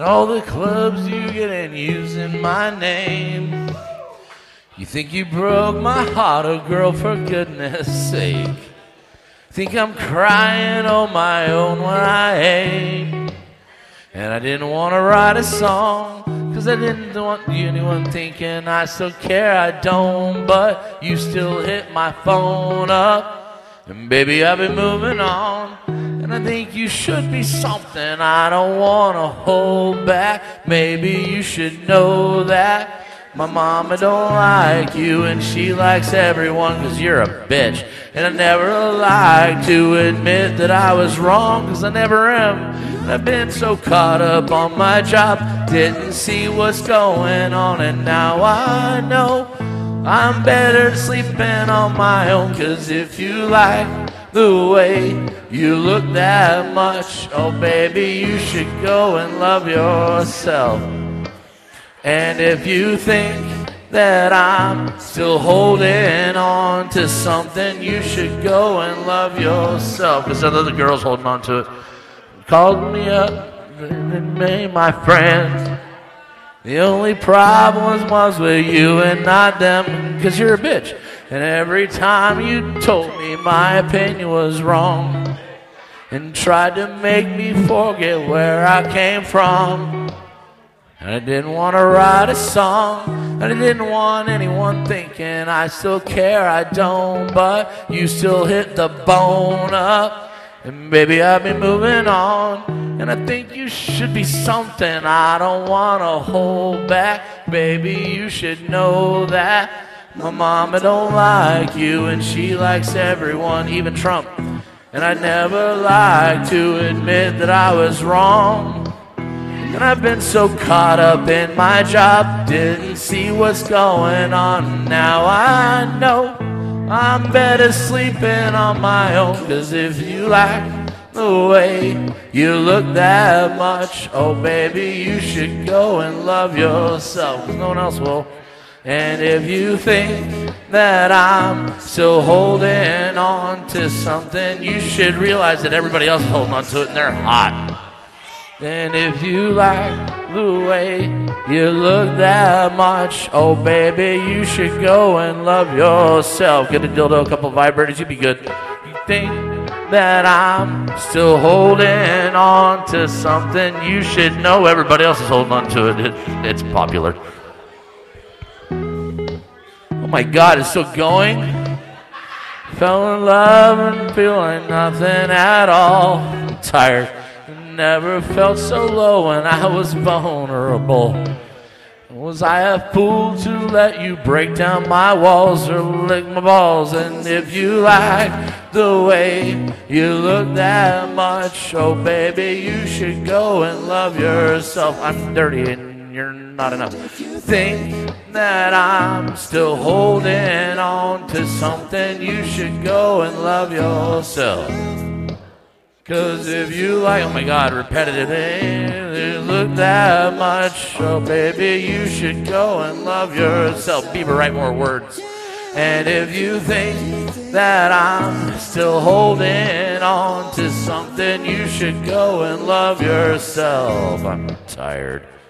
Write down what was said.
all the clubs you get in using my name. You think you broke my heart, oh girl, for goodness sake. Think I'm crying on my own when I ain't. And I didn't want to write a song, 'cause I didn't want anyone thinking I still care. I don't, but you still hit my phone up. And baby, I've been moving on. And I think you should be something I don't want to hold back. Maybe you should know that my mama don't like you and she likes everyone 'cause you're a bitch. And I never like to admit that I was wrong, 'cause I never am. And I've been so caught up on my job, didn't see what's going on, and now I know I'm better sleeping on my own. 'Cause if you like the way you look that much, oh baby, you should go and love yourself. And if you think that I'm still holding on to something, you should go and love yourself. Because other girls holding on to it called me up and made my friends. The only problem was with you and not them, because you're a bitch. And every time you told me my opinion was wrong and tried to make me forget where I came from. And I didn't want to write a song, and I didn't want anyone thinking I still care. I don't, but you still hit the bone up. And baby, I've been moving on, and I think you should be something I don't want to hold back. Baby, you should know that my mama don't like you, and she likes everyone, even Trump. And I never like to admit that I was wrong. And I've been so caught up in my job, didn't see what's going on. Now I know I'm better sleeping on my own. 'Cause if you like the way you look that much, oh baby, you should go and love yourself, 'cause no one else will. And if you think that I'm still holding on to something, you should realize that everybody else is holding on to it and they're hot. And if you like the way you look that much, oh baby, you should go and love yourself. Get a dildo, a couple vibrators, you'd be good. You think that I'm still holding on to something, you should know everybody else is holding on to it. It's popular. Oh my God, it's still going. Fell in love and feeling nothing at all. I'm tired. Never felt so low when I was vulnerable. Was I a fool to let you break down my walls or lick my balls? And if you like the way you look that much, oh baby, you should go and love yourself. I'm dirty and you're not enough. Think that I'm still holding on to something, you should go and love yourself. 'Cause if you like, oh my God, repetitive, look that much, oh baby, you should go and love yourself. Bieber, write more words. And if you think that I'm still holding on to something, you should go and love yourself. I'm tired.